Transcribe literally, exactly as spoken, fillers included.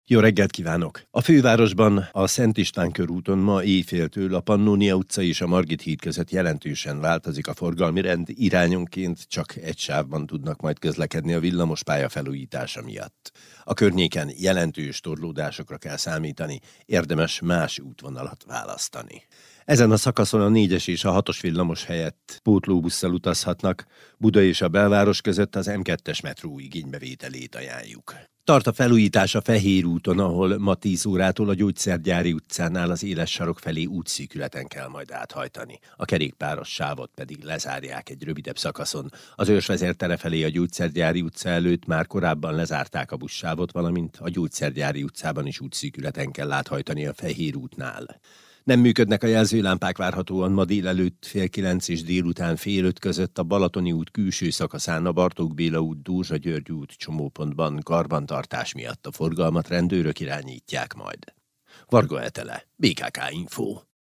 Jó reggelt kívánok! A fővárosban a Szent István körúton ma éjféltől a Pannónia utca és a Margit híd között jelentősen változik a forgalmi rend, irányonként csak egy sávban tudnak majd közlekedni a villamospálya felújítása miatt. A környéken jelentős torlódásokra kell számítani, érdemes más útvonalat választani. Ezen a szakaszon a négyes és a hatos villamos helyett pótlóbusszal utazhatnak, Buda és a belváros között az em kettes metró igénybevételét ajánljuk. Tart a felújítás a Fehér úton, ahol ma tíz órától a Gyógyszergyári utcánál az éles sarok felé útszűkületen kell majd áthajtani. A kerékpáros sávot pedig lezárják egy rövidebb szakaszon. Az Őrsvezér tere felé a Gyógyszergyári utca előtt már korábban lezárták a buszsávot, valamint a Gyógyszergyári utcában is útszűkületen kell áthajtani a Fehér útnál. Nem működnek a jelzőlámpák várhatóan ma délelőtt fél kilenc és délután fél öt között a Balatoni út külső szakaszán, a Bartók Béla út, Dózsa György út csomópontban karbantartás miatt a forgalmat rendőrök irányítják majd. Varga Etele, bé ká ká Info.